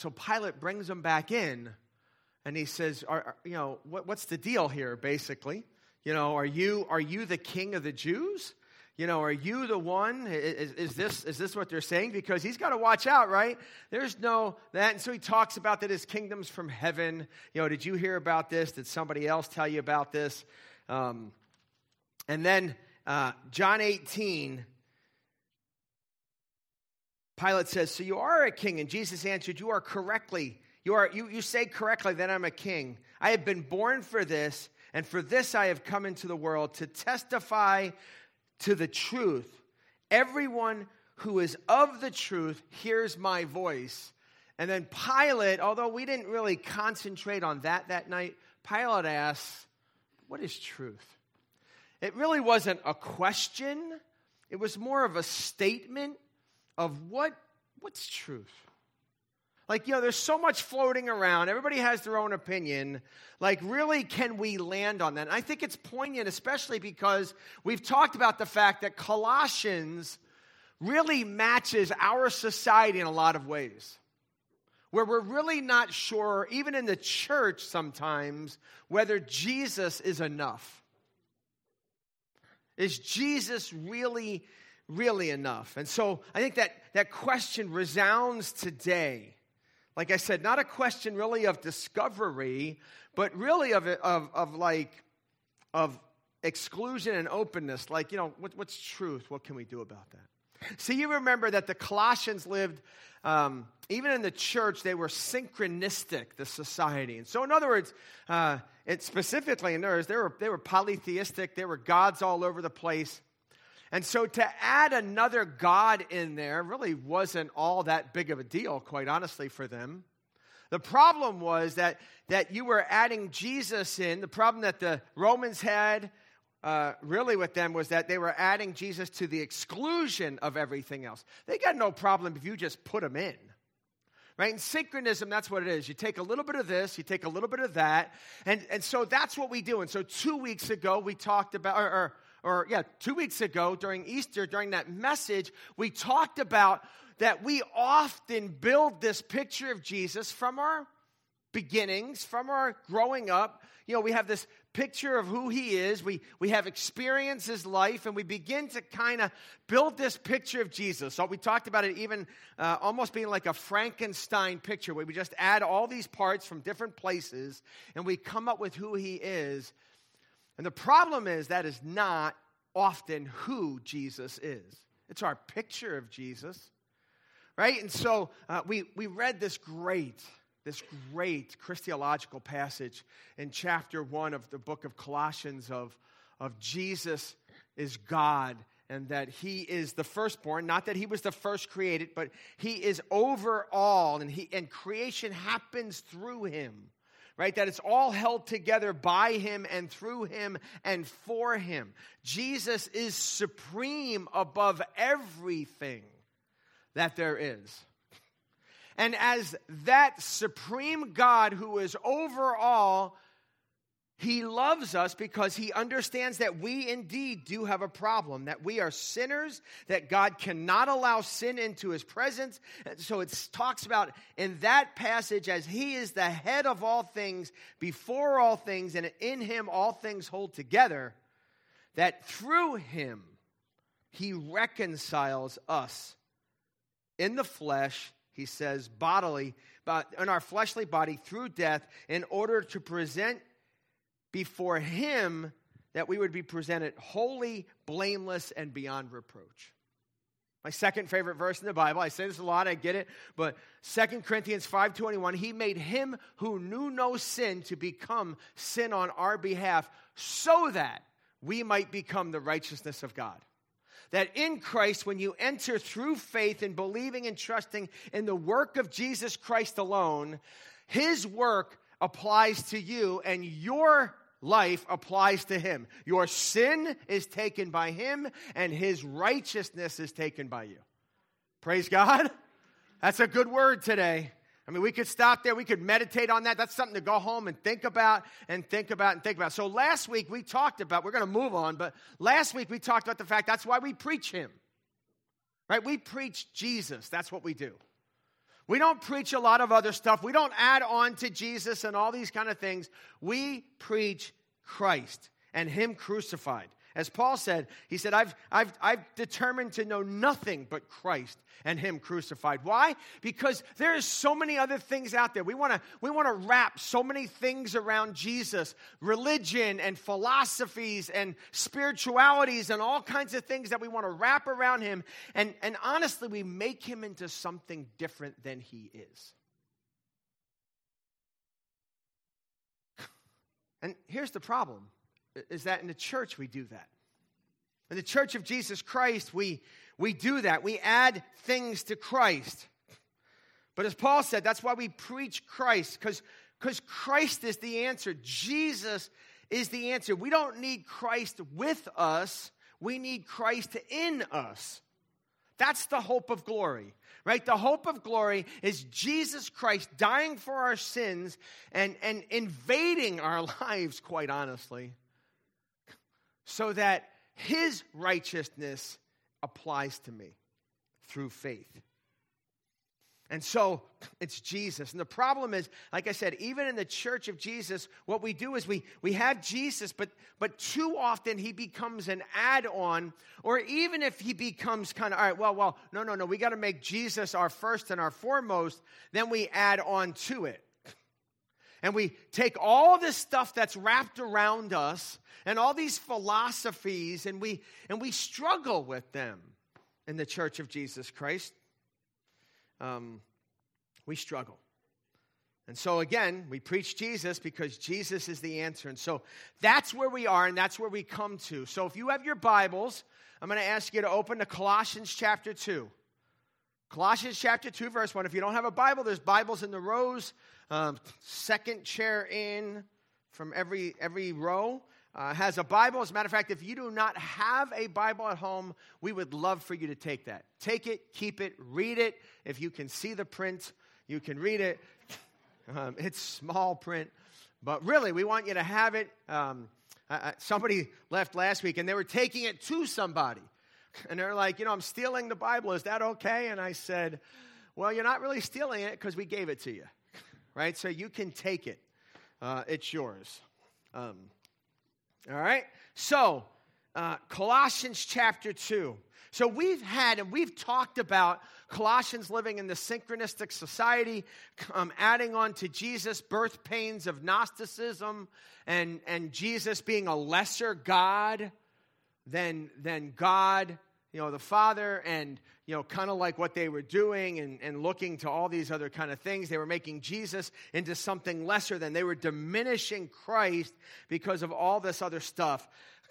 So Pilate brings him back in, and he says, what's the deal here, basically? Are you the king of the Jews? Are you the one? Is this what they're saying? Because he's got to watch out, right? There's no that. And so he talks about that his kingdom's from heaven. Did you hear about this? Did somebody else tell you about this? And then John 18, Pilate says, so you are a king. And Jesus answered, you say correctly that I'm a king. I have been born for this, and for this I have come into the world, to testify to the truth. Everyone who is of the truth hears my voice. And then Pilate, although we didn't really concentrate on that night, Pilate asks, what is truth? It really wasn't a question. It was more of a statement of what's truth. There's so much floating around. Everybody has their own opinion. Really, can we land on that? And I think it's poignant, especially because we've talked about the fact that Colossians really matches our society in a lot of ways, where we're really not sure, even in the church sometimes, whether Jesus is enough. Is Jesus really enough? And so I think that question resounds today. Like I said, not a question really of discovery, but really of exclusion and openness. What's truth? What can we do about that? See, you remember that the Colossians lived, even in the church, they were synchronistic, the society. And so in other words, specifically in theirs, they were polytheistic. They were gods all over the place. And so to add another god in there really wasn't all that big of a deal, quite honestly, for them. The problem was that you were adding Jesus in. The problem that the Romans had really with them was that they were adding Jesus to the exclusion of everything else. They got no problem if you just put him in. Right? In synchronism, that's what it is. You take a little bit of this, you take a little bit of that, and so that's what we do. And so 2 weeks ago, we talked about, 2 weeks ago during Easter, during that message, we talked about that we often build this picture of Jesus from our beginnings, from our growing up. We have this picture of who he is. We have experienced his life, and we begin to kind of build this picture of Jesus. So we talked about it even almost being like a Frankenstein picture, where we just add all these parts from different places, and we come up with who he is. And the problem is that is not often who Jesus is. It's our picture of Jesus, right? And so we read this great Christological passage in chapter 1 of the book of Colossians of Jesus is God, and that he is the firstborn, not that he was the first created, but he is over all, and creation happens through him. Right? That it's all held together by him and through him and for him. Jesus is supreme above everything that there is. And as that supreme God who is over all, he loves us because he understands that we indeed do have a problem, that we are sinners, that God cannot allow sin into his presence. And so it talks about in that passage, as he is the head of all things, before all things, and in him all things hold together, that through him he reconciles us in the flesh, he says bodily, but in our fleshly body through death, in order to present before him that we would be presented holy, blameless, and beyond reproach. My second favorite verse in the Bible, I say this a lot, I get it, but 2 Corinthians 5:21, he made him who knew no sin to become sin on our behalf so that we might become the righteousness of God. That in Christ, when you enter through faith and believing and trusting in the work of Jesus Christ alone, his work applies to you and your life applies to him. Your sin is taken by him and his righteousness is taken by you. Praise God. That's a good word today. I mean, we could stop there. We could meditate on that. That's something to go home and think about and think about and think about. So last week we talked about, we're going to move on, but last week we talked about the fact that's why we preach him. Right? We preach Jesus. That's what we do. We don't preach a lot of other stuff. We don't add on to Jesus and all these kind of things. We preach Christ and Him crucified. As Paul said, he said, I've determined to know nothing but Christ and Him crucified. Why? Because there's so many other things out there. We want to wrap so many things around Jesus, religion and philosophies and spiritualities and all kinds of things that we want to wrap around Him. And honestly, we make Him into something different than He is. And here's the problem. Is that in the church we do that. In the Church of Jesus Christ, we do that. We add things to Christ. But as Paul said, that's why we preach Christ, because Christ is the answer. Jesus is the answer. We don't need Christ with us. We need Christ in us. That's the hope of glory, right? The hope of glory is Jesus Christ dying for our sins and invading our lives, quite honestly, so that His righteousness applies to me through faith. And so it's Jesus. And the problem is, like I said, even in the Church of Jesus, what we do is we have Jesus, but too often He becomes an add-on, or even if He becomes kind of, all right, no, we got to make Jesus our first and our foremost, then we add on to it. And we take all this stuff that's wrapped around us and all these philosophies, and we struggle with them in the Church of Jesus Christ. We struggle. And so again, we preach Jesus because Jesus is the answer. And so that's where we are, and that's where we come to. So if you have your Bibles, I'm going to ask you to open to Colossians chapter 2. Colossians chapter 2, verse 1. If you don't have a Bible, there's Bibles in the rows. Second chair in from every row has a Bible. As a matter of fact, if you do not have a Bible at home, we would love for you to take that. Take it, keep it, read it. If you can see the print, you can read it. It's small print, but really, we want you to have it. Somebody left last week, and they were taking it to somebody. And they're like, I'm stealing the Bible. Is that okay? And I said, well, you're not really stealing it because we gave it to you, right? So you can take it. It's yours. All right? So, Colossians chapter 2. So we've talked about Colossians living in the synchronistic society, adding on to Jesus birth pains of Gnosticism and Jesus being a lesser God than God, the Father, and, kind of like what they were doing and looking to all these other kind of things. They were making Jesus into something lesser than. They were diminishing Christ because of all this other stuff.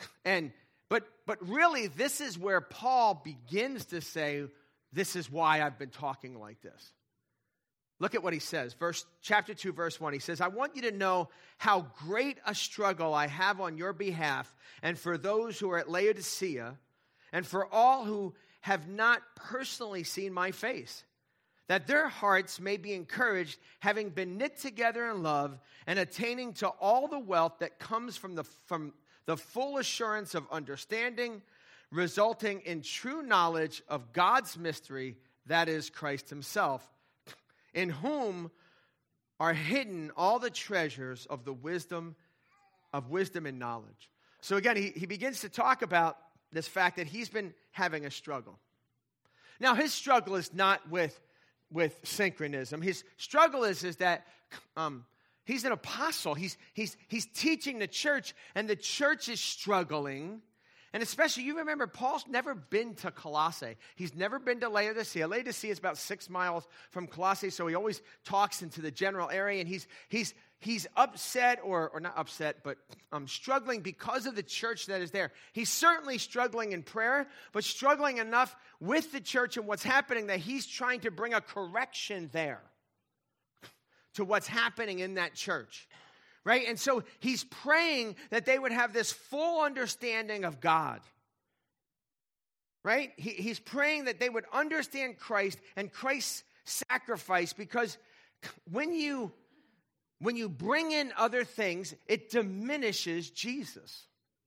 But really, this is where Paul begins to say, this is why I've been talking like this. Look at what he says. Chapter 2, verse 1. He says, I want you to know how great a struggle I have on your behalf and for those who are at Laodicea and for all who have not personally seen my face, that their hearts may be encouraged, having been knit together in love and attaining to all the wealth that comes from the full assurance of understanding, resulting in true knowledge of God's mystery, that is Christ Himself, in whom are hidden all the treasures of the wisdom and knowledge. So again, he begins to talk about this fact that he's been having a struggle. Now, his struggle is not with synchronism. His struggle is that he's an apostle. He's teaching the church, and the church is struggling. And especially, you remember, Paul's never been to Colossae. He's never been to Laodicea. Laodicea is about 6 miles from Colossae, so he always talks into the general area. And he's upset, or not upset, but struggling because of the church that is there. He's certainly struggling in prayer, but struggling enough with the church and what's happening that he's trying to bring a correction there to what's happening in that church. Right? And so he's praying that they would have this full understanding of God. Right? He's praying that they would understand Christ and Christ's sacrifice, because when you bring in other things, it diminishes Jesus.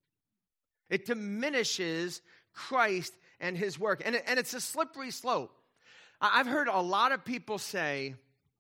It diminishes Christ and His work. And it's a slippery slope. I've heard a lot of people say,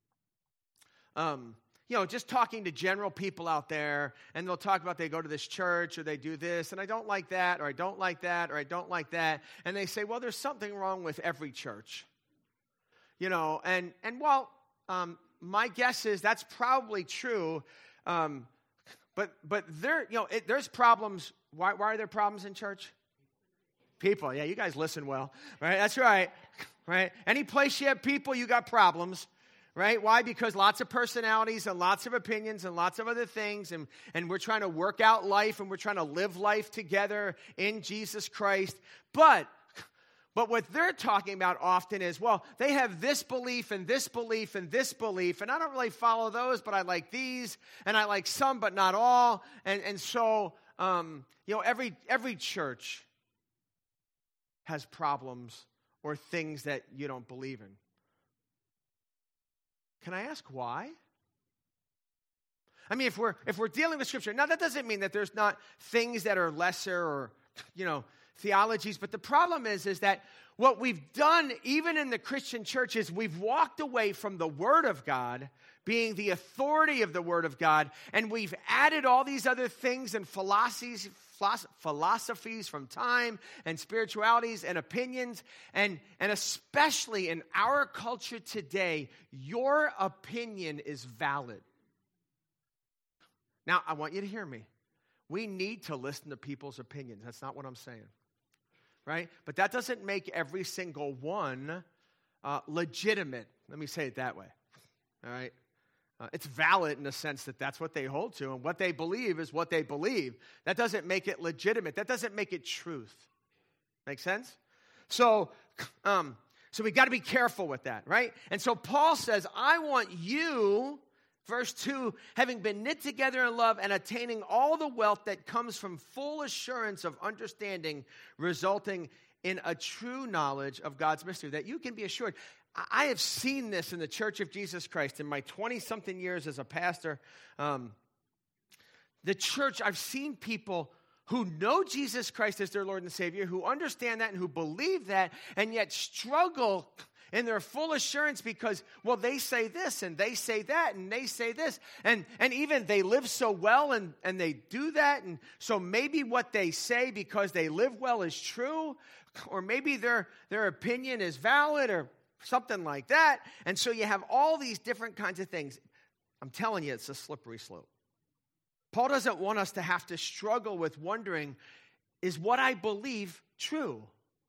just talking to general people out there, and they'll talk about they go to this church or they do this, and I don't like that, or I don't like that, or I don't like that. And they say, well, there's something wrong with every church. And while my guess is that's probably true, but there's problems. Why are there problems in church? People. Yeah, you guys listen well, right? That's right. Right? Any place you have people, you got problems. Right? Why? Because lots of personalities and lots of opinions and lots of other things, and we're trying to work out life, and we're trying to live life together in Jesus Christ. But what they're talking about often is, well, they have this belief and this belief and this belief, and I don't really follow those, but I like these, and I like some, but not all. And so, every church has problems or things that you don't believe in. Can I ask why? I mean, if we're dealing with Scripture, now that doesn't mean that there's not things that are lesser or, theologies, but the problem is that what we've done, even in the Christian church, is we've walked away from the Word of God being the authority of the Word of God, and we've added all these other things and philosophies from time and spiritualities and opinions, and especially in our culture today, your opinion is valid. Now, I want you to hear me. We need to listen to people's opinions. That's not what I'm saying, right? But that doesn't make every single one legitimate. Let me say it that way, all right? It's valid in the sense that that's what they hold to, and what they believe is what they believe. That doesn't make it legitimate. That doesn't make it truth. Make sense? So we got to be careful with that, right? And so Paul says, I want you, verse 2, having been knit together in love and attaining all the wealth that comes from full assurance of understanding, resulting in a true knowledge of God's mystery, that you can be assured. I have seen this in the Church of Jesus Christ in my 20-something years as a pastor. The church, I've seen people who know Jesus Christ as their Lord and Savior, who understand that and who believe that, and yet struggle in their full assurance because, well, they say this, and they say that, and they say this. And even they live so well, and they do that, and so maybe what they say because they live well is true, or maybe their opinion is valid, or something like that. And so you have all these different kinds of things. I'm telling you, it's a slippery slope. Paul doesn't want us to have to struggle with wondering, is what I believe true?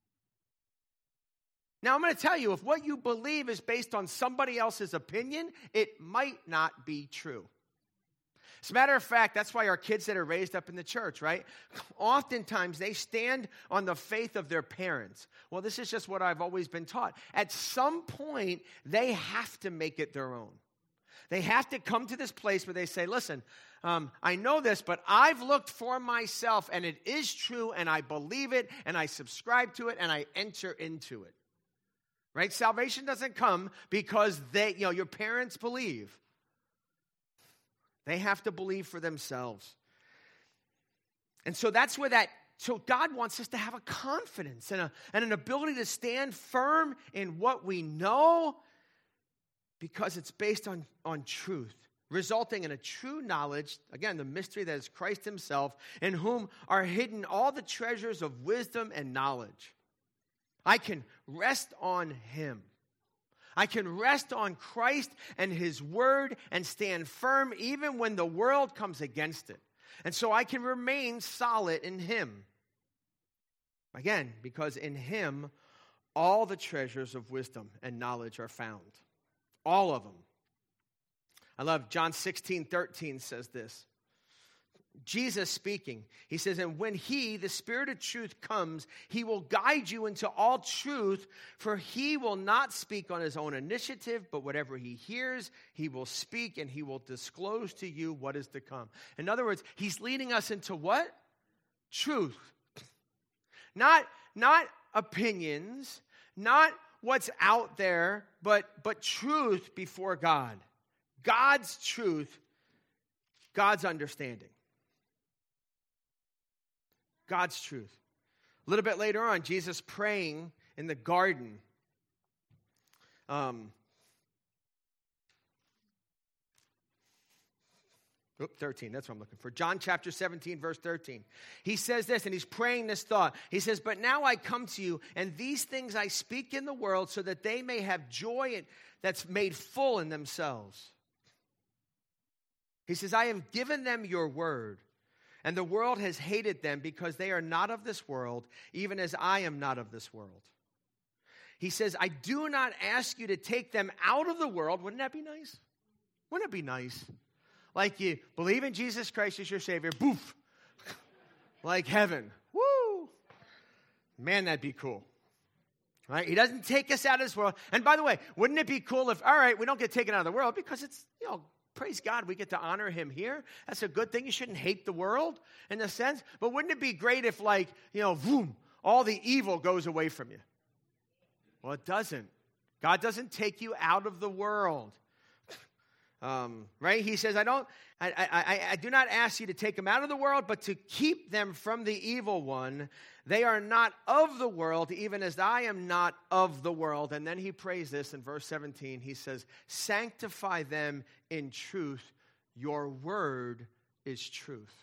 Now, I'm going to tell you, if what you believe is based on somebody else's opinion, it might not be true. As a matter of fact, that's why our kids that are raised up in the church, right? Oftentimes, they stand on the faith of their parents. Well, this is just what I've always been taught. At some point, they have to make it their own. They have to come to this place where they say, listen, I know this, but I've looked for myself, and it is true, and I believe it, and I subscribe to it, and I enter into it. Right? Salvation doesn't come because your parents believe. They have to believe for themselves. And so that's where so God wants us to have a confidence and an ability to stand firm in what we know because it's based on truth, resulting in a true knowledge, again, the mystery that is Christ himself, in whom are hidden all the treasures of wisdom and knowledge. I can rest on him. I can rest on Christ and his word and stand firm even when the world comes against it. And so I can remain solid in him. Again, because in him all the treasures of wisdom and knowledge are found. All of them. I love John 16:13 says this. Jesus speaking, he says, and when he, the Spirit of truth, comes, he will guide you into all truth, for he will not speak on his own initiative, but whatever he hears, he will speak, and he will disclose to you what is to come. In other words, he's leading us into what? Truth. Not opinions, not what's out there, but truth before God. God's truth, God's understanding. God's truth. A little bit later on, Jesus praying in the garden. 13, that's what I'm looking for. John chapter 17, verse 13. He says this, and he's praying this thought. He says, but now I come to you, and these things I speak in the world so that they may have joy that's made full in themselves. He says, I have given them your word, and the world has hated them because they are not of this world, even as I am not of this world. He says, I do not ask you to take them out of the world. Wouldn't that be nice? Wouldn't it be nice? Like you believe in Jesus Christ as your Savior, boof, like heaven. Woo! Man, that'd be cool. Right? He doesn't take us out of this world. And by the way, wouldn't it be cool if, all right, we don't get taken out of the world because it's, praise God, we get to honor him here. That's a good thing. You shouldn't hate the world in a sense. But wouldn't it be great if boom, all the evil goes away from you? Well, it doesn't. God doesn't take you out of the world. Right? He says, I do not ask you to take them out of the world, but to keep them from the evil one. They are not of the world, even as I am not of the world. And then he prays this in verse 17. He says, sanctify them in truth. Your word is truth.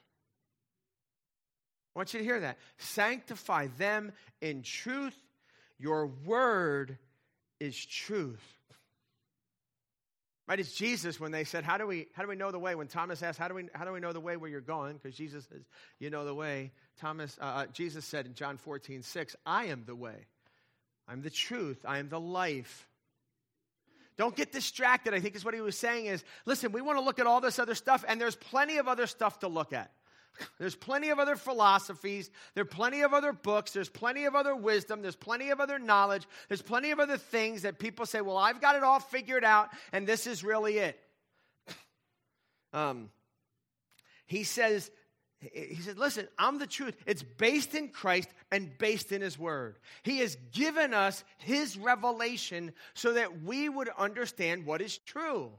I want you to hear that. Sanctify them in truth. Your word is truth. Right? It's Jesus when they said, how do we know the way? When Thomas asked, how do we know the way where you're going? Because Jesus says, you know the way. Jesus said in John 14:6, I am the way. I'm the truth. I am the life. Don't get distracted. I think is what he was saying is, listen, we want to look at all this other stuff, and there's plenty of other stuff to look at. There's plenty of other philosophies. There are plenty of other books. There's plenty of other wisdom. There's plenty of other knowledge. There's plenty of other things that people say, well, I've got it all figured out, and this is really it. He said, listen, I'm the truth. It's based in Christ and based in his word. He has given us his revelation so that we would understand what is true.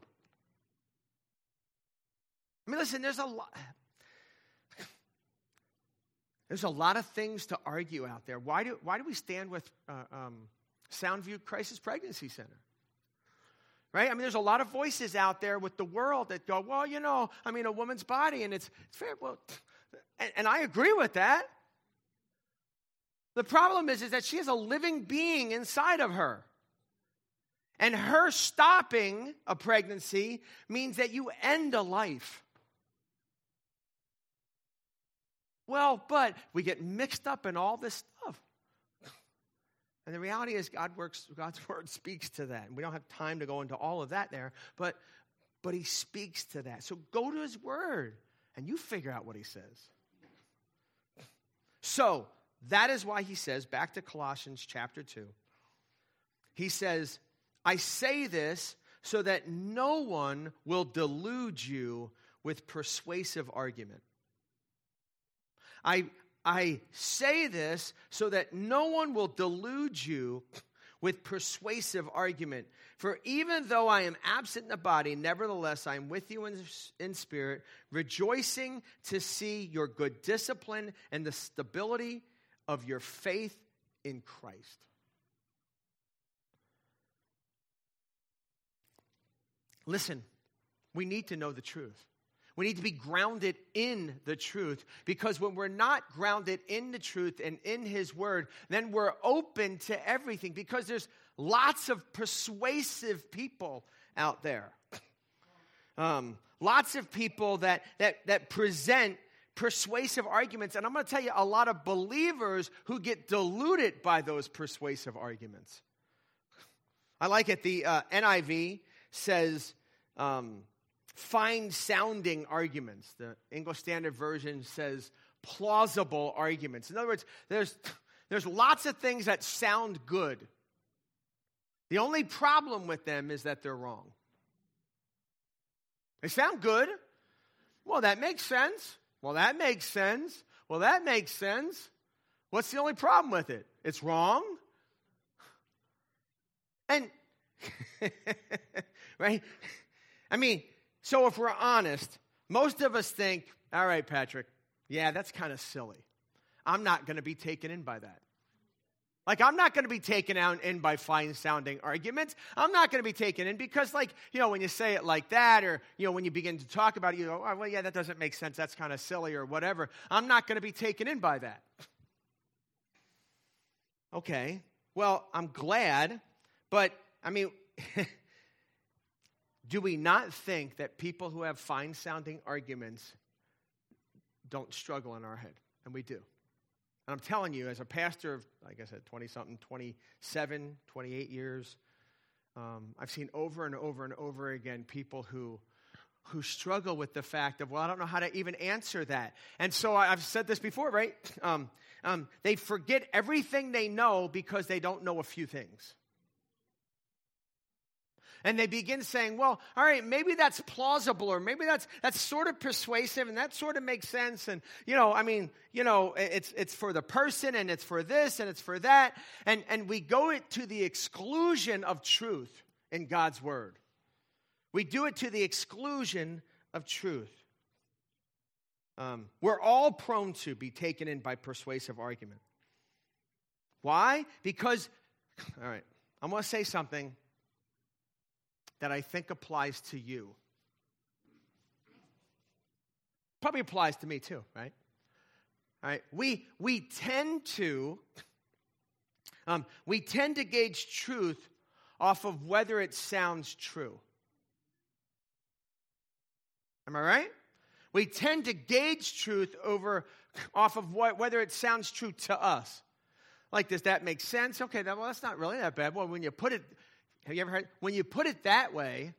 I mean, listen, there's a lot of things to argue out there. Why do we stand with Soundview Crisis Pregnancy Center? Right? I mean, there's a lot of voices out there with the world that go, well, a woman's body, and it's fair. Well, and I agree with that. The problem is that she has a living being inside of her. And her stopping a pregnancy means that you end a life. Well, but we get mixed up in all this stuff. And the reality is God's word speaks to that. And we don't have time to go into all of that there, but he speaks to that. So go to his word and you figure out what he says. So that is why he says, back to Colossians chapter 2, he says, I say this so that no one will delude you with persuasive argument. I say this so that no one will delude you with persuasive argument. For even though I am absent in the body, nevertheless I am with you in spirit, rejoicing to see your good discipline and the stability of your faith in Christ. Listen, we need to know the truth. We need to be grounded in the truth, because when we're not grounded in the truth and in his word, then we're open to everything, because there's lots of persuasive people out there. Lots of people that present persuasive arguments. And I'm going to tell you, a lot of believers who get deluded by those persuasive arguments. I like it. The NIV says, fine-sounding arguments. The English Standard Version says plausible arguments. In other words, there's lots of things that sound good. The only problem with them is that they're wrong. They sound good. Well, that makes sense. Well, that makes sense. Well, that makes sense. What's the only problem with it? It's wrong. And, right? I mean, so if we're honest, most of us think, all right, Patrick, yeah, that's kind of silly. I'm not going to be taken in by that. Like, I'm not going to be taken in by fine-sounding arguments. I'm not going to be taken in because, like, when you say it like that, or, when you begin to talk about it, you go, oh, well, yeah, that doesn't make sense. That's kind of silly or whatever. I'm not going to be taken in by that. Okay, well, I'm glad, but, do we not think that people who have fine-sounding arguments don't struggle in our head? And we do. And I'm telling you, as a pastor of, like I said, 20-something, 27, 28 years, I've seen over and over and over again people who struggle with the fact of, well, I don't know how to even answer that. And so I've said this before, right? They forget everything they know because they don't know a few things. And they begin saying, well, all right, maybe that's plausible, or maybe that's sort of persuasive, and that sort of makes sense. And, it's for the person, and it's for this, and it's for that. And we go to the exclusion of truth in God's word. We do it to the exclusion of truth. We're all prone to be taken in by persuasive argument. Why? Because, all right, I'm going to say something that I think applies to you. Probably applies to me too, right? All right. We tend to gauge truth off of whether it sounds true. Am I right? We tend to gauge truth off of whether it sounds true to us. Like, does that make sense? Okay, well, that's not really that bad. Well, when you put it, have you ever heard? When you put it that way,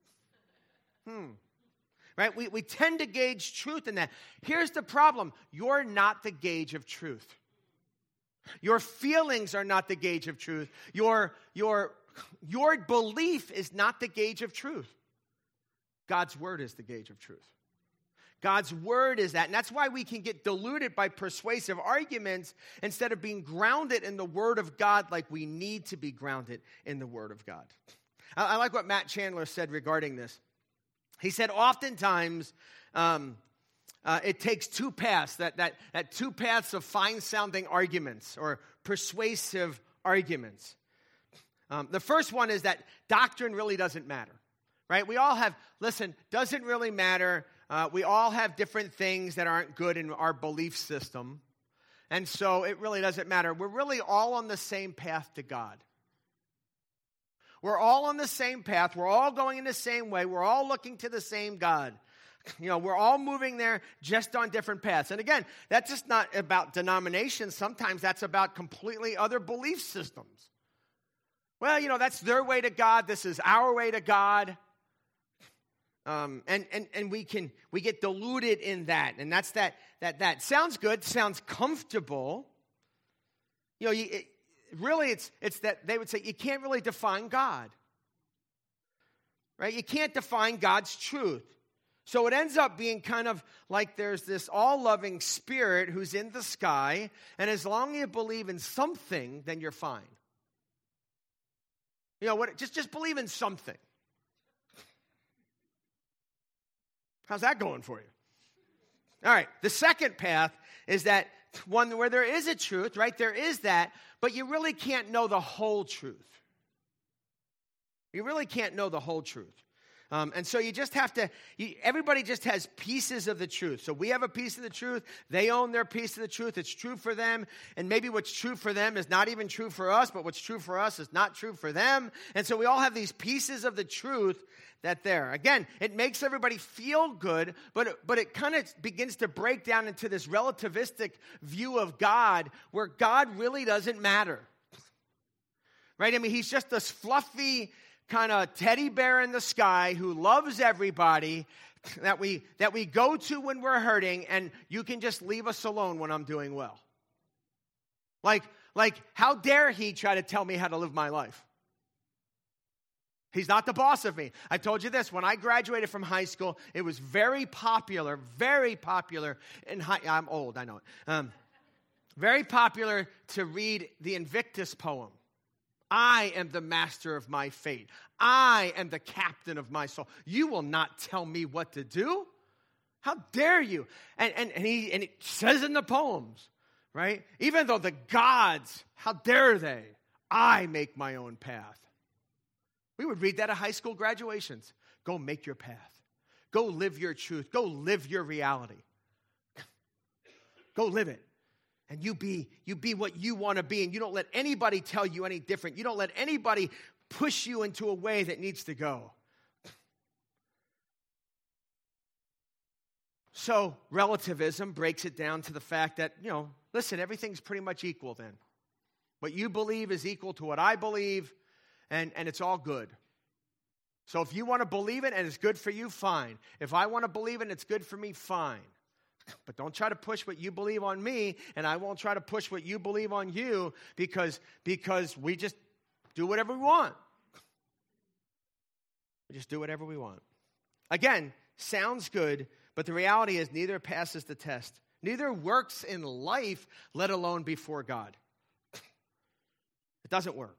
right? We tend to gauge truth in that. Here's the problem. You're not the gauge of truth. Your feelings are not the gauge of truth. Your belief is not the gauge of truth. God's word is the gauge of truth. God's word is that. And that's why we can get deluded by persuasive arguments instead of being grounded in the word of God like we need to be grounded in the word of God. I like what Matt Chandler said regarding this. He said, oftentimes, it takes two paths, that two paths of fine-sounding arguments or persuasive arguments. The first one is that doctrine really doesn't matter, right? We all have, doesn't really matter. We all have different things that aren't good in our belief system. And so it really doesn't matter. We're really all on the same path to God. We're all on the same path. We're all going in the same way. We're all looking to the same God. We're all moving there just on different paths. And again, that's just not about denominations. Sometimes that's about completely other belief systems. Well, that's their way to God. This is our way to God. And we get deluded in that. And that's that sounds good, sounds comfortable. It's that they would say you can't really define God. Right? You can't define God's truth. So it ends up being kind of like there's this all-loving spirit who's in the sky, and as long as you believe in something, then you're fine. Just believe in something. How's that going for you? All right, the second path is that one where there is a truth, right? There is that, but you really can't know the whole truth. You really can't know the whole truth. And so you just have to, everybody just has pieces of the truth. So we have a piece of the truth. They own their piece of the truth. It's true for them. And maybe what's true for them is not even true for us, but what's true for us is not true for them. And so we all have these pieces of the truth that there. Again, it makes everybody feel good, but it kind of begins to break down into this relativistic view of God where God really doesn't matter. Right? He's just this fluffy kind of teddy bear in the sky who loves everybody that we go to when we're hurting, and you can just leave us alone when I'm doing well. Like how dare he try to tell me how to live my life? He's not the boss of me. I told you this, when I graduated from high school, it was very popular in I'm old, I know it. Very popular to read the Invictus poem. I am the master of my fate. I am the captain of my soul. You will not tell me what to do. How dare you? And it says in the poems, right? Even though the gods, how dare they? I make my own path. We would read that at high school graduations. Go make your path. Go live your truth. Go live your reality. Go live it. And you be what you want to be, and you don't let anybody tell you any different. You don't let anybody push you into a way that needs to go. So relativism breaks it down to the fact that, listen, everything's pretty much equal then. What you believe is equal to what I believe, and it's all good. So if you want to believe it and it's good for you, fine. If I want to believe it and it's good for me, fine. But don't try to push what you believe on me, and I won't try to push what you believe on you because we just do whatever we want. We just do whatever we want. Again, sounds good, but the reality is neither passes the test. Neither works in life, let alone before God. It doesn't work.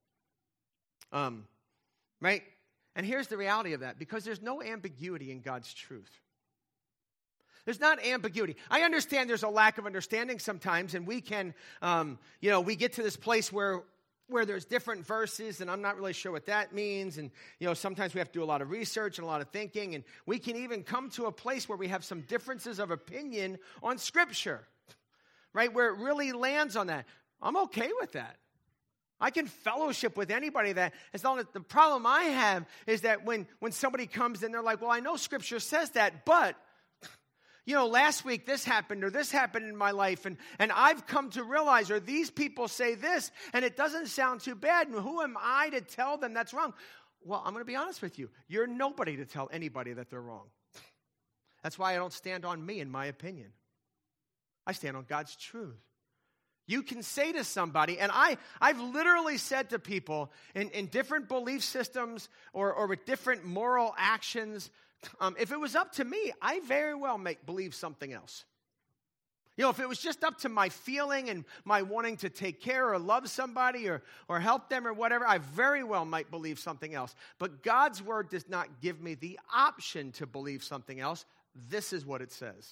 Right? And here's the reality of that, because there's no ambiguity in God's truth. There's not ambiguity. I understand there's a lack of understanding sometimes, and we can, we get to this place where there's different verses, and I'm not really sure what that means, and, sometimes we have to do a lot of research and a lot of thinking, and we can even come to a place where we have some differences of opinion on Scripture, right, where it really lands on that. I'm okay with that. I can fellowship with anybody that, as long as the problem I have is that when somebody comes and they're like, well, I know Scripture says that, but last week this happened or this happened in my life, and I've come to realize, or these people say this, and it doesn't sound too bad, and who am I to tell them that's wrong? Well, I'm going to be honest with you. You're nobody to tell anybody that they're wrong. That's why I don't stand on me and my opinion. I stand on God's truth. You can say to somebody, and I've literally said to people in different belief systems or with different moral actions, if it was up to me, I very well might believe something else. If it was just up to my feeling and my wanting to take care or love somebody or help them or whatever, I very well might believe something else. But God's word does not give me the option to believe something else. This is what it says.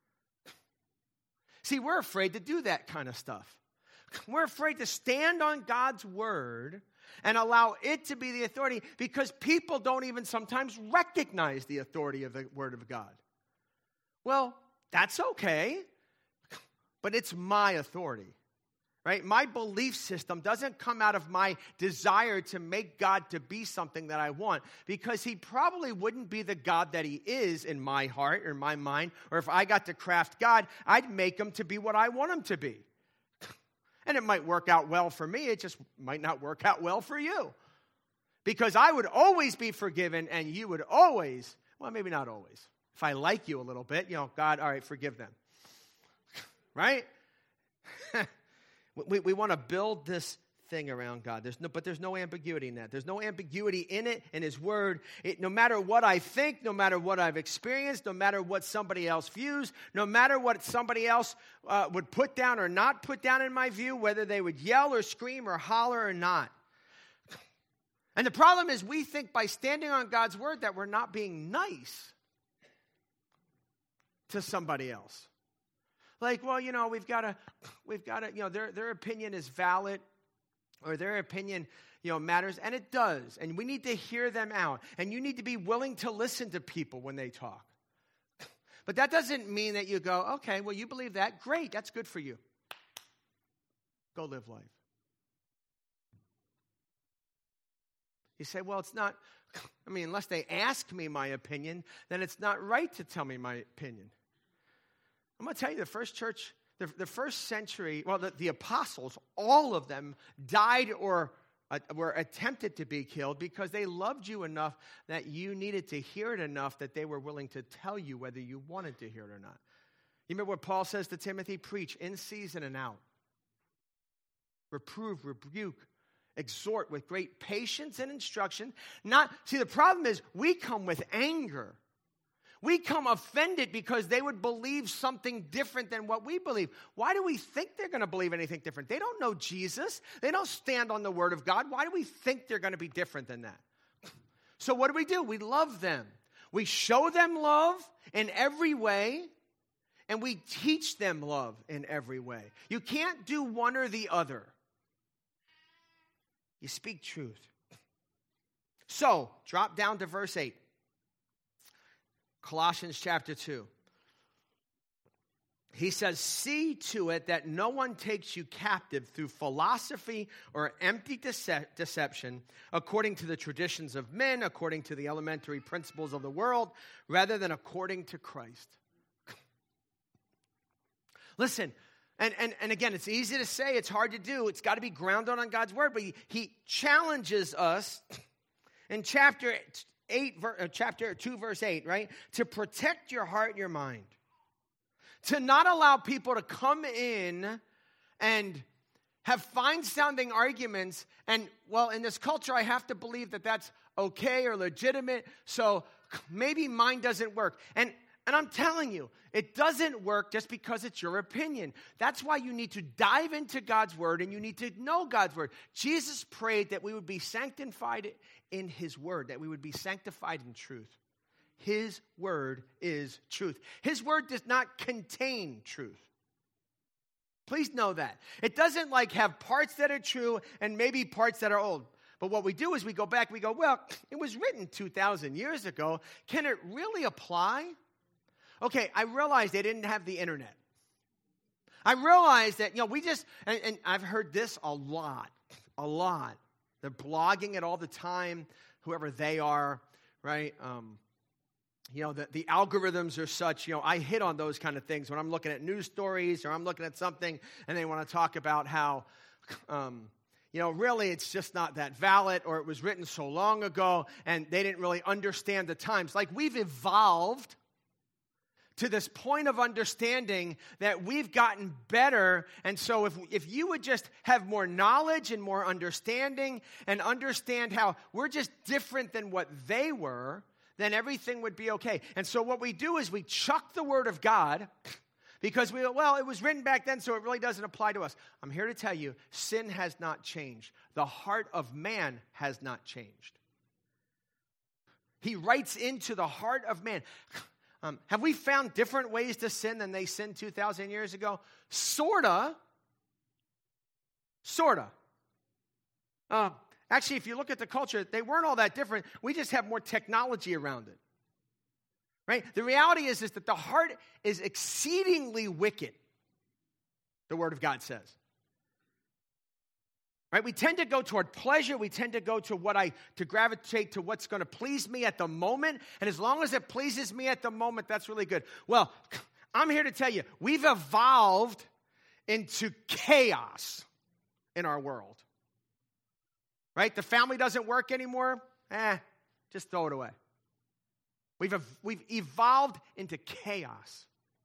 See, we're afraid to do that kind of stuff. We're afraid to stand on God's word and allow it to be the authority because people don't even sometimes recognize the authority of the word of God. Well, that's okay, but it's my authority, right? My belief system doesn't come out of my desire to make God to be something that I want, because he probably wouldn't be the God that he is in my heart or my mind, or if I got to craft God, I'd make him to be what I want him to be. And it might work out well for me, it just might not work out well for you. Because I would always be forgiven, and you would always, well, maybe not always. If I like you a little bit, God, all right, forgive them. Right? We want to build this thing around God. But there's no ambiguity in that. There's no ambiguity in it, in his word. No matter what I think, no matter what I've experienced, no matter what somebody else views, no matter what somebody else would put down or not put down in my view, whether they would yell or scream or holler or not. And the problem is we think by standing on God's word that we're not being nice to somebody else. Like, well, we've got to, their opinion is valid, or their opinion, matters, and it does. And we need to hear them out. And you need to be willing to listen to people when they talk. But that doesn't mean that you go, okay, well, you believe that? Great, that's good for you. Go live life. You say, well, it's not, unless they ask me my opinion, then it's not right to tell me my opinion. I'm going to tell you, the first church, the first century, well, the apostles, all of them died or were attempted to be killed because they loved you enough that you needed to hear it enough that they were willing to tell you whether you wanted to hear it or not. You remember what Paul says to Timothy? Preach in season and out. Reprove, rebuke, exhort with great patience and instruction. The problem is we come with anger. We come offended because they would believe something different than what we believe. Why do we think they're going to believe anything different? They don't know Jesus. They don't stand on the word of God. Why do we think they're going to be different than that? So what do? We love them. We show them love in every way, and we teach them love in every way. You can't do one or the other. You speak truth. So, drop down to verse 8. Colossians chapter 2. He says, see to it that no one takes you captive through philosophy or empty deception, according to the traditions of men, according to the elementary principles of the world, rather than according to Christ. Listen, and again, it's easy to say, it's hard to do. It's got to be grounded on God's word, but he challenges us in chapter 2, verse 8, right? To protect your heart and your mind. To not allow people to come in and have fine-sounding arguments. And, well, in this culture, I have to believe that that's okay or legitimate, so maybe mine doesn't work. And I'm telling you, it doesn't work just because it's your opinion. That's why you need to dive into God's word and you need to know God's word. Jesus prayed that we would be sanctified in his word, that we would be sanctified in truth. His word is truth. His word does not contain truth. Please know that. It doesn't have parts that are true and maybe parts that are old. But what we do is we go back, we go, well, it was written 2,000 years ago. Can it really apply? Okay, I realized they didn't have the internet. I realized that, we just, and I've heard this a lot. They're blogging it all the time, whoever they are, right? The algorithms are such, I hit on those kind of things when I'm looking at news stories or I'm looking at something and they want to talk about how, really it's just not that valid or it was written so long ago and they didn't really understand the times. We've evolved to this point of understanding that we've gotten better. And so if you would just have more knowledge and more understanding and understand how we're just different than what they were, then everything would be okay. And so what we do is we chuck the word of God because it was written back then, so it really doesn't apply to us. I'm here to tell you, sin has not changed. The heart of man has not changed. He writes into the heart of man. Have we found different ways to sin than they sinned 2,000 years ago? Sorta. Actually, if you look at the culture, they weren't all that different. We just have more technology around it. Right? The reality is that the heart is exceedingly wicked, the Word of God says. Right? We tend to go toward pleasure. We tend to go to gravitate to what's going to please me at the moment. And as long as it pleases me at the moment, that's really good. Well, I'm here to tell you, we've evolved into chaos in our world. Right? The family doesn't work anymore. Just throw it away. We've evolved into chaos.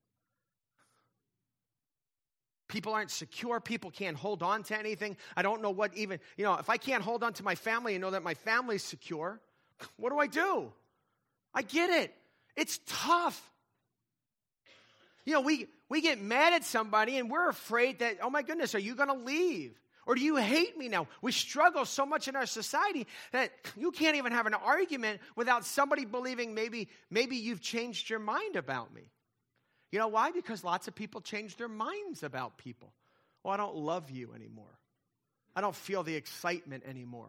People aren't secure. People can't hold on to anything. I don't know what even, if I can't hold on to my family and know that my family's secure, what do? I get it. It's tough. We get mad at somebody and we're afraid that, oh my goodness, are you going to leave? Or do you hate me now? We struggle so much in our society that you can't even have an argument without somebody believing maybe you've changed your mind about me. You know why? Because lots of people change their minds about people. Well, I don't love you anymore. I don't feel the excitement anymore.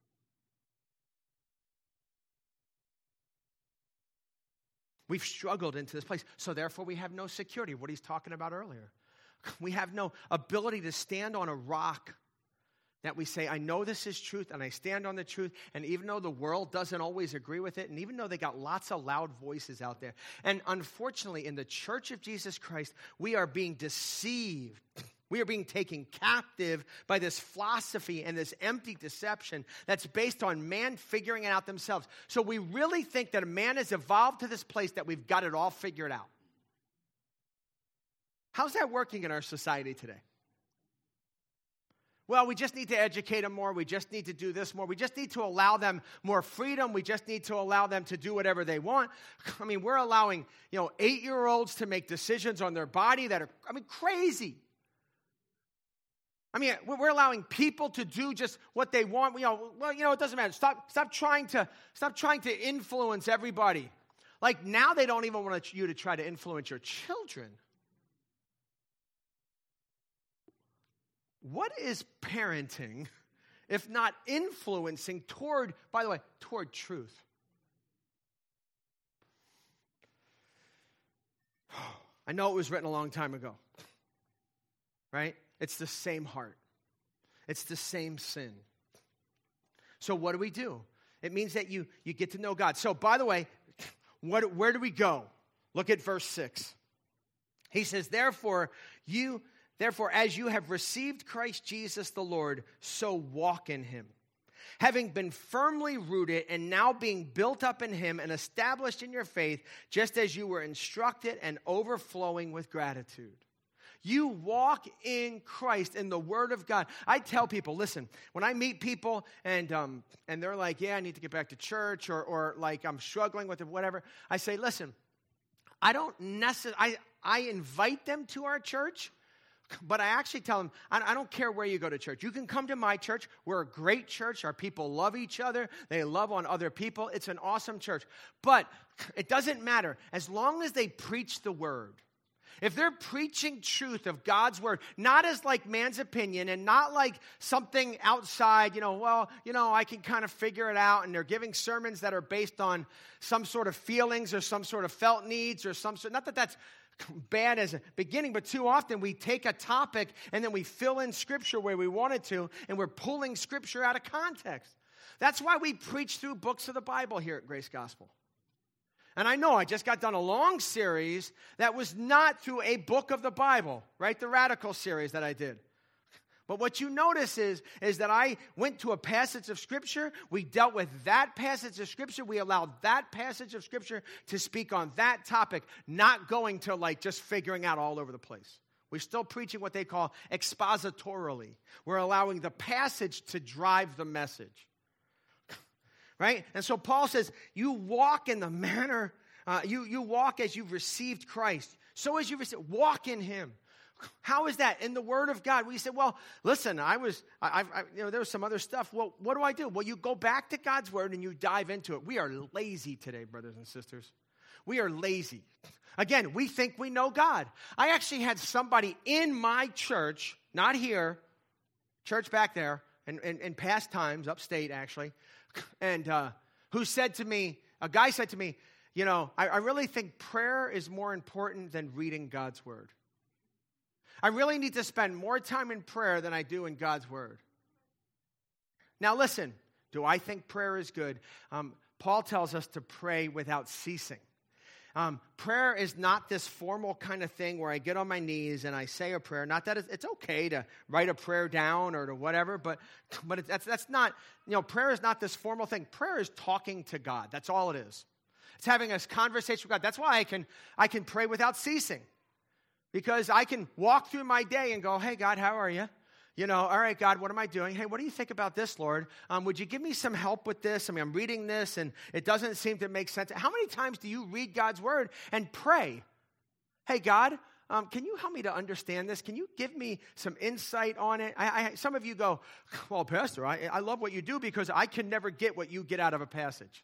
We've struggled into this place, so therefore we have no security, what he's talking about earlier. We have no ability to stand on a rock that we say, I know this is truth, and I stand on the truth, and even though the world doesn't always agree with it, and even though they got lots of loud voices out there, and unfortunately, in the Church of Jesus Christ, we are being deceived. We are being taken captive by this philosophy and this empty deception that's based on man figuring it out themselves. So we really think that a man has evolved to this place that we've got it all figured out. How's that working in our society today? Well, we just need to educate them more. We just need to do this more. We just need to allow them more freedom. We just need to allow them to do whatever they want. I mean, we're allowing, 8-year-olds to make decisions on their body that are, crazy. We're allowing people to do just what they want. It doesn't matter. Stop trying to influence everybody. Now they don't even want you to try to influence your children. what is parenting if not influencing toward, by the way, toward truth? I know it was written a long time ago, right? It's the same heart. It's the same sin. So what do? It means that you get to know God. So, by the way, where do we go? Look at verse 6. He says, Therefore, as you have received Christ Jesus the Lord, so walk in him, having been firmly rooted and now being built up in him and established in your faith, just as you were instructed and overflowing with gratitude. You walk in Christ, in the Word of God. I tell people, listen, when I meet people and they're like, yeah, I need to get back to church, or like I'm struggling with it, whatever, I say, listen, I don't necessarily, I invite them to our church, but I actually tell them, I don't care where you go to church. You can come to my church. We're a great church. Our people love each other. They love on other people. It's an awesome church. But it doesn't matter. As long as they preach the Word. If they're preaching truth of God's Word, not as like man's opinion and not like something outside, I can kind of figure it out, and they're giving sermons that are based on some sort of feelings or some sort of felt needs or some sort, not that that's bad as a beginning, but too often we take a topic and then we fill in Scripture where we want it to, and we're pulling Scripture out of context. That's why we preach through books of the Bible here at Grace Gospel. And I know I just got done a long series that was not through a book of the Bible, right? The Radical series that I did. But what you notice is that I went to a passage of Scripture. We dealt with that passage of Scripture. We allowed that passage of Scripture to speak on that topic, not going to like just figuring out all over the place. We're still preaching what they call expositorily. We're allowing the passage to drive the message. Right? And so Paul says, you walk in the manner, you walk as you've received Christ. So as you've received, walk in him. How is that? In the Word of God. We said, well, listen, there was some other stuff. Well, what do I do? Well, you go back to God's Word and you dive into it. We are lazy today, brothers and sisters. We are lazy. Again, we think we know God. I actually had somebody in my church, not here, church back there, in past times, upstate actually, and who said to me, a guy said to me, I really think prayer is more important than reading God's Word. I really need to spend more time in prayer than I do in God's Word. Now listen, do I think prayer is good? Paul tells us to pray without ceasing. Prayer is not this formal kind of thing where I get on my knees and I say a prayer. Not that it's okay to write a prayer down or to whatever, but that's not, prayer is not this formal thing. Prayer is talking to God. That's all it is. It's having a conversation with God. That's why I can pray without ceasing. Because I can walk through my day and go, hey, God, how are you? All right, God, what am I doing? Hey, what do you think about this, Lord? Would you give me some help with this? I mean, I'm reading this, and it doesn't seem to make sense. How many times do you read God's Word and pray? Hey, God, can you help me to understand this? Can you give me some insight on it? Some of you go, well, Pastor, I love what you do because I can never get what you get out of a passage.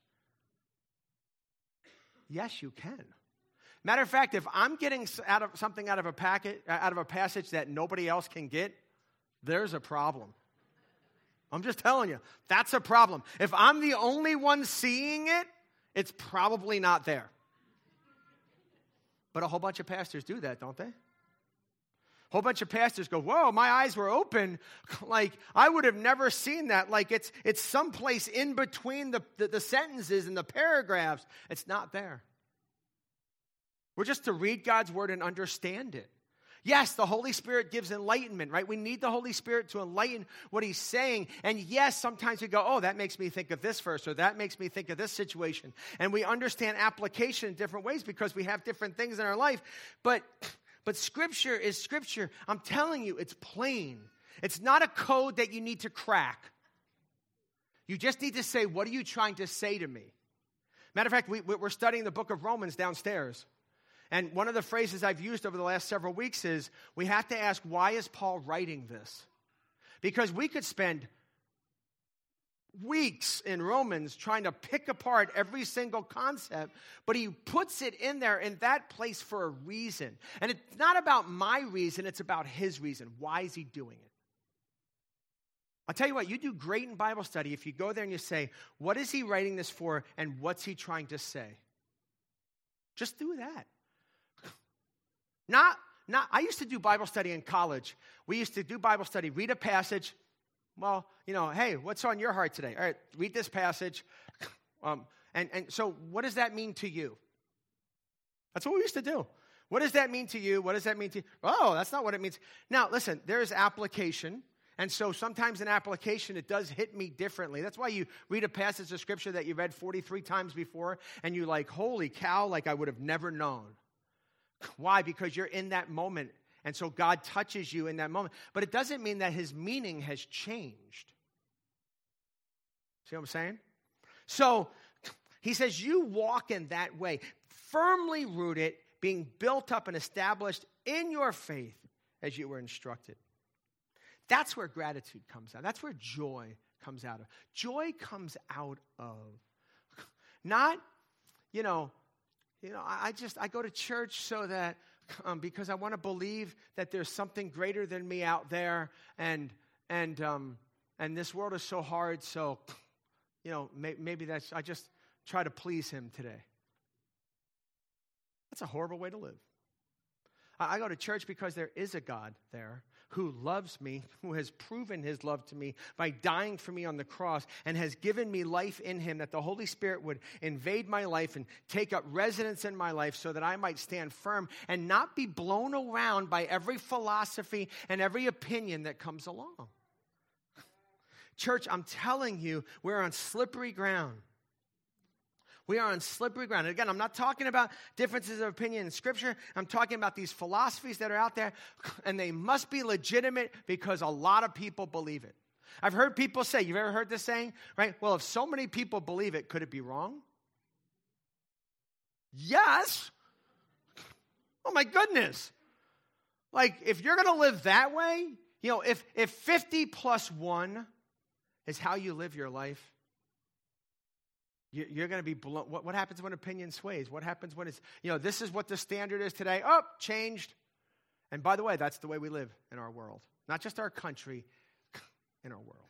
Yes, you can. Matter of fact, if I'm getting something out of a passage that nobody else can get, there's a problem. I'm just telling you, that's a problem. If I'm the only one seeing it, it's probably not there. But a whole bunch of pastors do that, don't they? A whole bunch of pastors go, whoa, my eyes were open. Like, I would have never seen that. Like, it's someplace in between the sentences and the paragraphs. It's not there. We're just to read God's Word and understand it. Yes, the Holy Spirit gives enlightenment, right? We need the Holy Spirit to enlighten what He's saying. And yes, sometimes we go, oh, that makes me think of this verse, or that makes me think of this situation. And we understand application in different ways because we have different things in our life. But Scripture is Scripture. I'm telling you, it's plain. It's not a code that you need to crack. You just need to say, what are you trying to say to me? Matter of fact, we're studying the book of Romans downstairs. And one of the phrases I've used over the last several weeks is, we have to ask, why is Paul writing this? Because we could spend weeks in Romans trying to pick apart every single concept, but he puts it in there in that place for a reason. And it's not about my reason, it's about his reason. Why is he doing it? I'll tell you what, you do great in Bible study if you go there and you say, what is he writing this for and what's he trying to say? Just do that. I used to do Bible study in college. We used to do Bible study, read a passage. Well, hey, what's on your heart today? All right, read this passage. And so what does that mean to you? That's what we used to do. What does that mean to you? What does that mean to you? Oh, that's not what it means. Now, listen, there is application. And so sometimes in application, it does hit me differently. That's why you read a passage of Scripture that you read 43 times before, and you're like, holy cow, like I would have never known. Why? Because you're in that moment. And so God touches you in that moment. But it doesn't mean that his meaning has changed. See what I'm saying? So he says, you walk in that way, firmly rooted, being built up and established in your faith as you were instructed. That's where gratitude comes out. That's where joy comes out of. Joy comes out of not, I go to church so that because I want to believe that there's something greater than me out there, and this world is so hard. So, maybe I just try to please him today. That's a horrible way to live. I go to church because there is a God there who loves me, who has proven his love to me by dying for me on the cross and has given me life in him, that the Holy Spirit would invade my life and take up residence in my life so that I might stand firm and not be blown around by every philosophy and every opinion that comes along. Church, I'm telling you, we're on slippery ground. We are on slippery ground. And again, I'm not talking about differences of opinion in Scripture. I'm talking about these philosophies that are out there, and they must be legitimate because a lot of people believe it. I've heard people say, you've ever heard this saying, right? Well, if so many people believe it, could it be wrong? Yes. Oh, my goodness. Like, if you're going to live that way, if 50 plus 1 is how you live your life, you're going to be blown. What happens when opinion sways? What happens when it's, this is what the standard is today. Oh, changed. And by the way, that's the way we live in our world. Not just our country, in our world.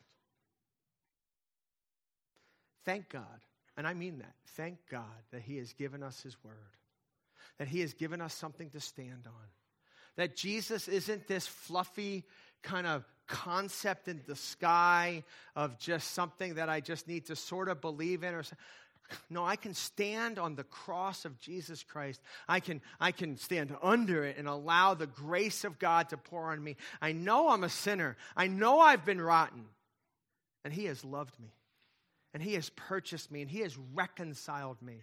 Thank God, and I mean that. Thank God that he has given us his word. That he has given us something to stand on. That Jesus isn't this fluffy kind of concept in the sky of just something that I just need to sort of believe in. No, I can stand on the cross of Jesus Christ. I can stand under it and allow the grace of God to pour on me. I know I'm a sinner. I know I've been rotten. And he has loved me. And he has purchased me. And he has reconciled me.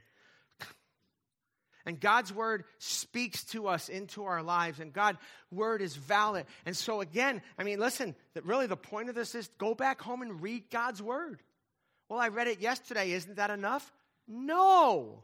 And God's word speaks to us into our lives, and God's word is valid. And so again, listen, really the point of this is go back home and read God's word. Well, I read it yesterday. Isn't that enough? No.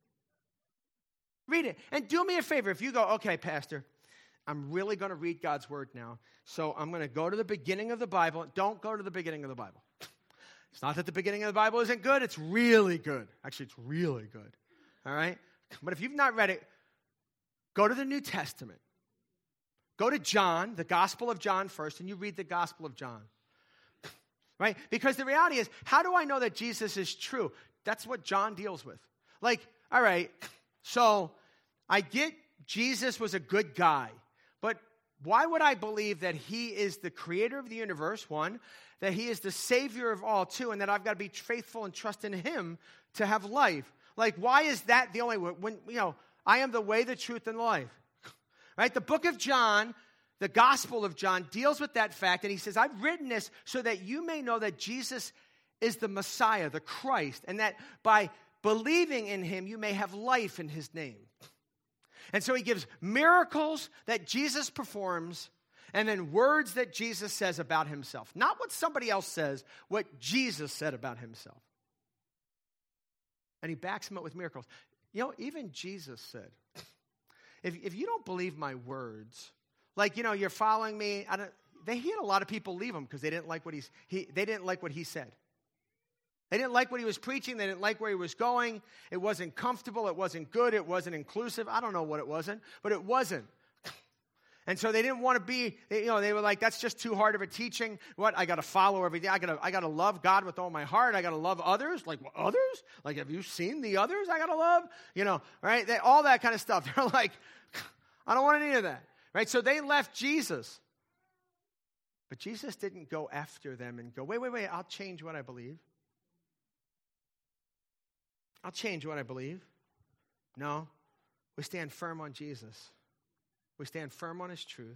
Read it. And do me a favor. If you go, okay, Pastor, I'm really going to read God's word now. So I'm going to go to the beginning of the Bible. Don't go to the beginning of the Bible. It's not that the beginning of the Bible isn't good. It's really good. Actually, it's really good. All right? But if you've not read it, go to the New Testament. Go to John, the Gospel of John first, and you read the Gospel of John. Right? Because the reality is, how do I know that Jesus is true? That's what John deals with. Like, all right, so I get Jesus was a good guy, but why would I believe that he is the creator of the universe, one, that he is the savior of all, two, and that I've got to be faithful and trust in him to have life? Like, why is that the only way? When, I am the way, the truth, and the life. Right? The book of John, the Gospel of John, deals with that fact, and he says, I've written this so that you may know that Jesus is the Messiah, the Christ, and that by believing in him, you may have life in his name. And so he gives miracles that Jesus performs, and then words that Jesus says about himself. Not what somebody else says, what Jesus said about himself. And he backs him up with miracles. Even Jesus said, if you don't believe my words, like, you're following me. He had a lot of people leave him because they didn't like what he said. They didn't like what he was preaching. They didn't like where he was going. It wasn't comfortable. It wasn't good. It wasn't inclusive. I don't know what it wasn't, but it wasn't. And so they didn't want to be, they were like, that's just too hard of a teaching. What? I got to follow everything. I got to love God with all my heart. I got to love others. Like, what, others? Like, have you seen the others I got to love? Right? All that kind of stuff. They're like, I don't want any of that. Right? So they left Jesus. But Jesus didn't go after them and go, wait, I'll change what I believe. I'll change what I believe. No, we stand firm on Jesus. We stand firm on his truth.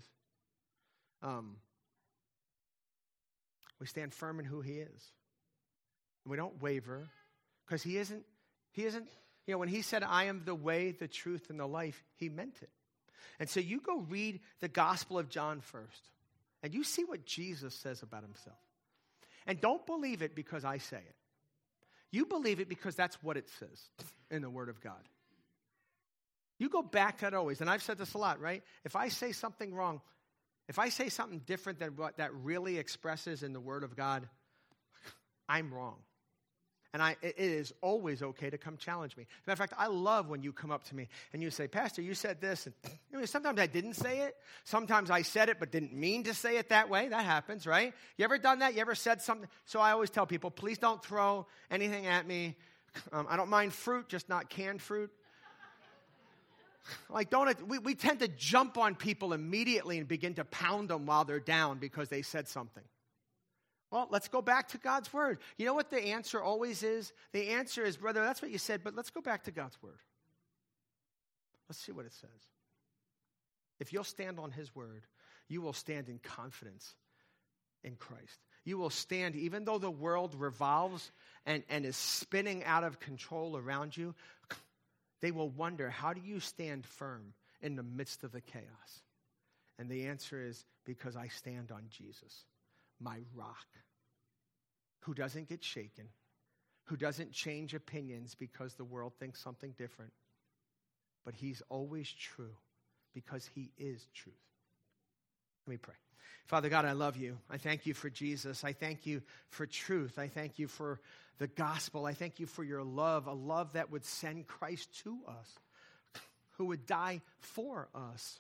We stand firm in who he is. And we don't waver because he isn't, when he said, I am the way, the truth, and the life, he meant it. And so you go read the Gospel of John first, and you see what Jesus says about himself. And don't believe it because I say it. You believe it because that's what it says in the Word of God. You go back to that always, and I've said this a lot, right? If I say something wrong, if I say something different than what that really expresses in the Word of God, I'm wrong. And it is always okay to come challenge me. As a matter of fact, I love when you come up to me and you say, Pastor, you said this. And sometimes I didn't say it. Sometimes I said it but didn't mean to say it that way. That happens, right? You ever done that? You ever said something? So I always tell people, please don't throw anything at me. I don't mind fruit, just not canned fruit. Like, we tend to jump on people immediately and begin to pound them while they're down because they said something. Well, let's go back to God's word. You know what the answer always is? The answer is, brother, that's what you said, but let's go back to God's word. Let's see what it says. If you'll stand on his word, you will stand in confidence in Christ. You will stand, even though the world revolves and is spinning out of control around you, they will wonder, how do you stand firm in the midst of the chaos? And the answer is, because I stand on Jesus, my rock, who doesn't get shaken, who doesn't change opinions because the world thinks something different, but he's always true because he is truth. Let me pray. Father God, I love you. I thank you for Jesus. I thank you for truth. I thank you for the gospel. I thank you for your love, a love that would send Christ to us, who would die for us,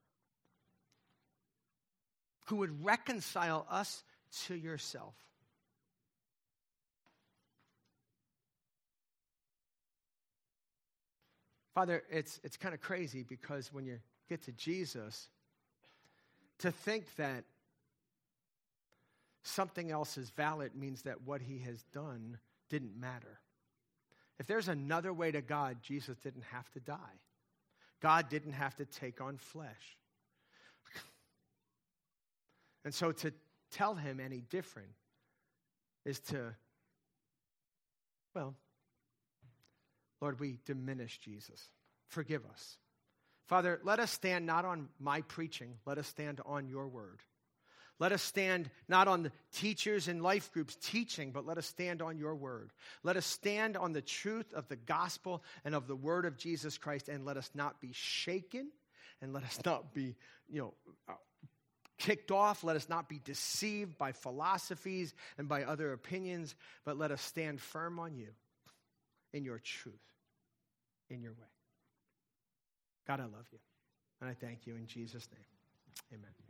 who would reconcile us to yourself. Father, it's kind of crazy because when you get to Jesus, to think that something else is valid means that what he has done didn't matter. If there's another way to God, Jesus didn't have to die. God didn't have to take on flesh. And so to tell him any different is to, Lord, we diminish Jesus. Forgive us. Father, let us stand not on my preaching. Let us stand on your word. Let us stand not on the teachers and life groups teaching, but let us stand on your word. Let us stand on the truth of the gospel and of the word of Jesus Christ, and let us not be shaken, and let us not be, kicked off. Let us not be deceived by philosophies and by other opinions, but let us stand firm on you in your truth, in your way. God, I love you, and I thank you in Jesus' name. Amen.